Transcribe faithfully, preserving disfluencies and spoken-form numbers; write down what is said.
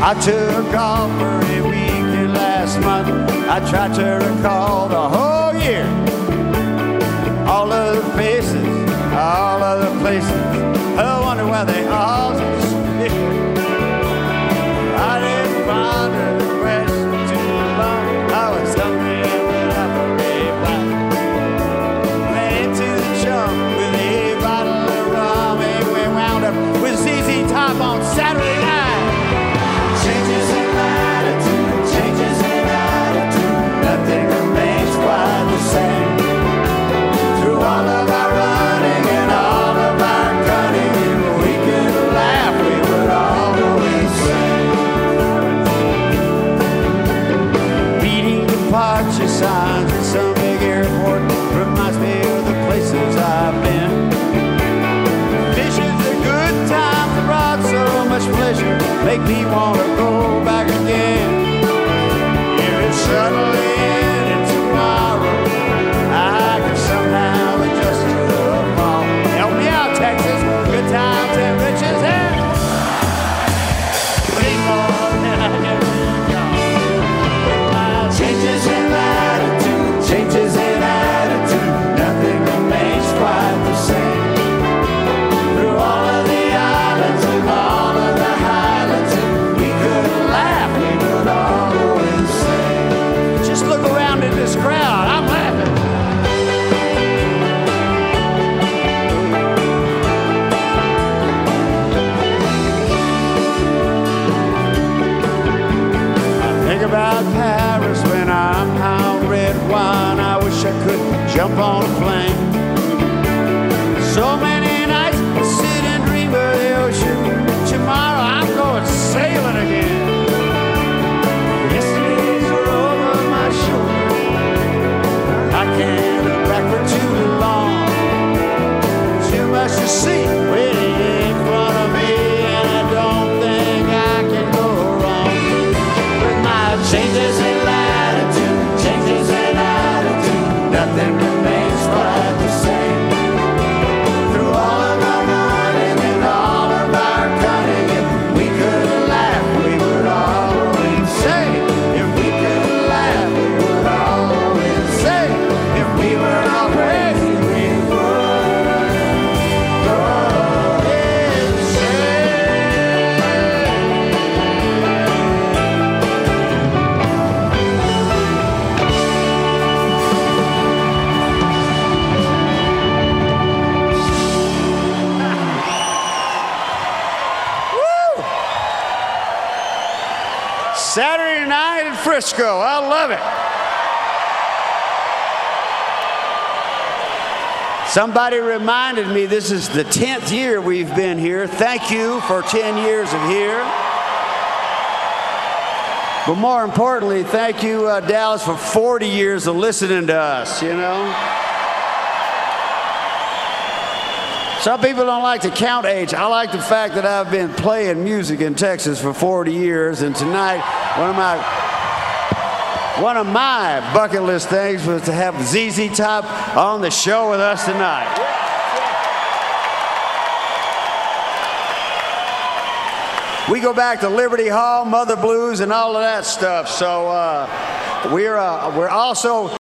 I took off for a weekend last month. I tried to recall the whole year, all of the faces, all of the places. I wonder why they all disappeared. I didn't ponder the question too long. I was hungry and went out for a bite. Went into the jump with a bottle of rum, and we wound up with Z Z Top on Saturday night. Changes in latitude, changes in attitude, nothing remains quite the same. Through all of our running and all of our cunning, and we could laugh, we would always sing. Beating departure signs at some big airport reminds me of the places I've been. Visions of good times that brought so much pleasure make me want to go back again. If it's suddenly ended tomorrow, I can somehow adjust to the fall. Help me out, Texas. Good times and riches and way more than I ever got. Changes in latitude, changes in attitude, nothing remains quite the same. Through all of the islands and all of the highlands, we could laugh, we would always say. Just look around in this crowd, I'm laughing. I think about Paris when I'm out red wine. I wish I could jump on a plane. So many nights I sit and dream of the ocean. Tomorrow I'm going sailing again. Yesterday's are over my shoulder. I can't look back for too long. Too much to see waiting in front of me, and I don't think I can go wrong. With my changes in latitude, changes in attitude, nothing remains quite the same. Through all of our running and all of our cunning, if we could laugh, we would always say. If we could laugh, we would always say. If we were all crazy, we would always say. Woo! Saturday night in Frisco. I love it. Somebody reminded me this is the tenth year we've been here. Thank you for ten years of here. But more importantly, thank you, uh, Dallas, for forty years of listening to us, you know. Some people don't like to count age. I like the fact that I've been playing music in Texas for forty years, and tonight, one of my one of my bucket list things was to have Z Z Top on the show with us tonight. We go back to Liberty Hall, Mother Blues, and all of that stuff. So uh, we're uh, we're also